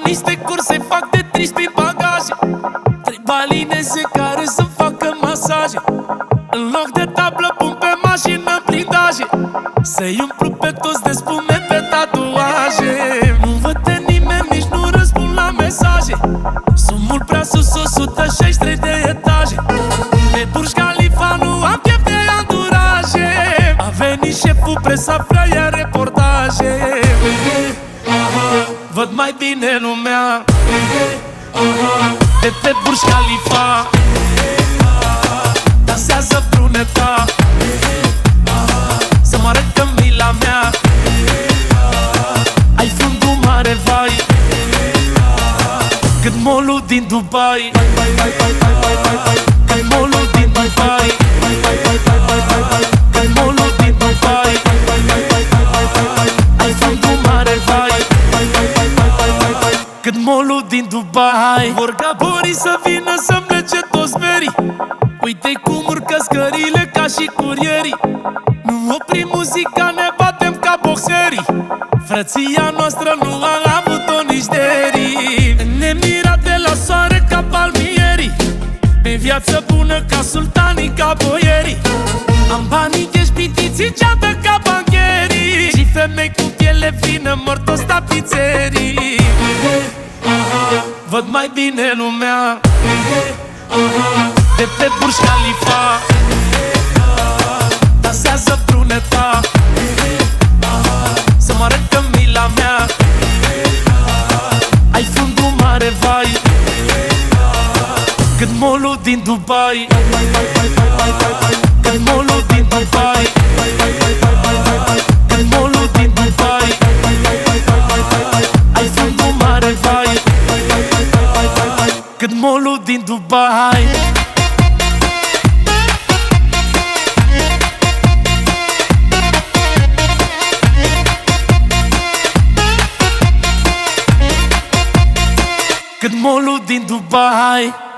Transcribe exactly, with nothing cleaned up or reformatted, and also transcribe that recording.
niște curse, fac de trici prin bagaje. Trei balineze care să facă masaje. În loc de tablă pun pe mașină blindaje. Să-i umplu pe toți de spume pe tatuaje. Nu văd pe nimeni, nici nu răspund la mesaje. Sunt mult prea sus, o sută șaizeci și trei de etaje. Pe Burj Khalifa nu am chef de anduraje. A venit șeful, presa vrea ia reportaje. Văd mai bine lumea de pe Burj Khalifa. Dansează bruneta, să mă arăt că mila mea. Ai fundul mare, vai, cât molul din Dubai. Cât molul din Dubai. Cât molul din Dubai. Ai fundul mare, vai, cât molul din Dubai. Vor ca borii să vină să-mi plece toți berii. Uite cum urcă scările ca și curierii. Nu oprim muzica, ne batem ca boxerii. Frăția noastră nu a avut-o nici derii. Ne mira de la soare ca palmierii. Pe viață bună ca sultanii, ca boierii. Am banii, ești pitiții, ceată ca bancherii. Și femei cu piele fină mor toți tapițerii. Văd mai bine lumea de pe Burj Khalifa. Dansează bruneta, să mă arăt că mila mea. Ai fundul mare, vai, cât molul din Dubai. Cât molul din Dubai. Cât molul din Dubai. Ai fundul mare, vai, cât molul din Dubai. Cât molul din Dubai.